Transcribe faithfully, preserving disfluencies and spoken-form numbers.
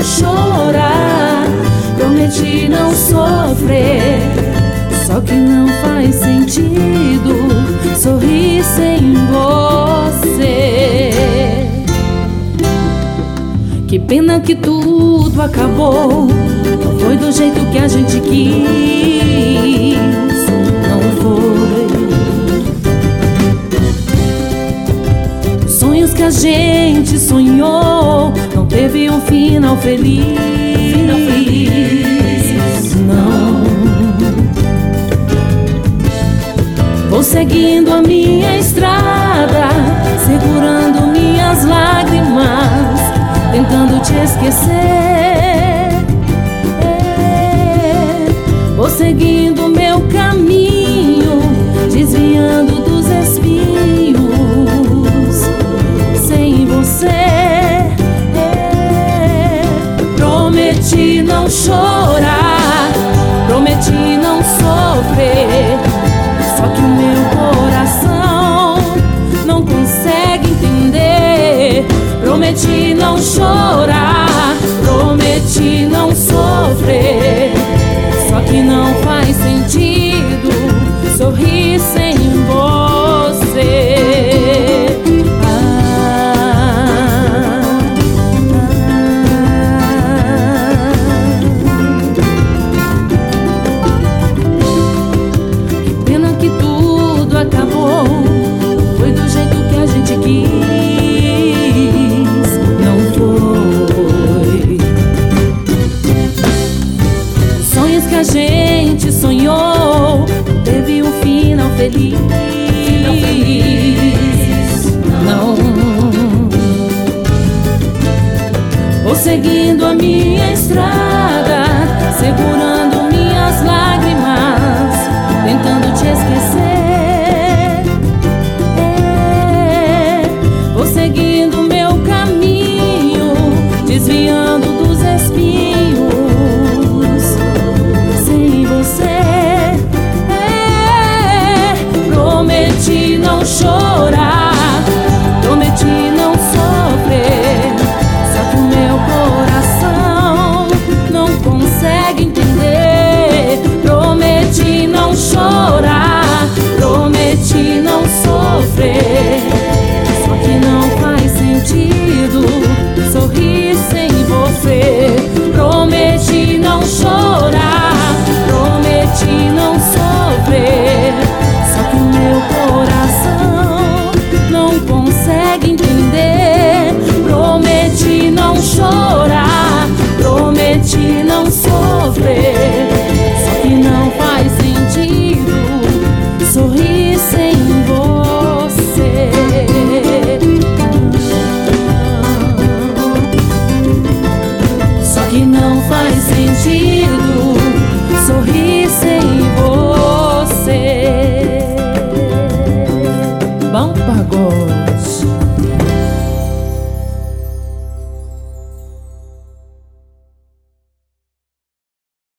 chorar, prometi não sofrer. Só que não faz sentido sorrir sem você. Que pena que tudo acabou, não foi do jeito que a gente quis, não foi. Os sonhos que a gente sonhou não teve um final feliz, final feliz, não. Vou seguindo a minha estrada, segurando minhas lágrimas, tentando te esquecer. É, vou seguindo meu caminho, desviando dos espinhos. Sem você, é, prometi não chorar, prometi não sofrer. Só que o meu coração não consegue entender. Prometi não chorar, prometi não sofrer. Só que não faz sentido sorrir sem você. Acabou, foi do jeito que a gente quis, não foi. Os sonhos que a gente sonhou teve um final feliz, final feliz, não. Vou seguindo a minha estrada, segurando minhas lágrimas, tentando te esquecer. Seguindo meu caminho, desviando dos espinhos. Sem você, é, prometi não chorar, prometi não sofrer. Só que o meu coração não consegue entender. Prometi não chorar, prometi não sofrer. Só que não faz sentido sorrir sem você. Prometi não chorar, prometi não sofrer. Só que o meu coração não consegue entender. Prometi não chorar, prometi não sofrer. Só que não faz sentido sorrir sem você. Só que não faz sentido sorrir sem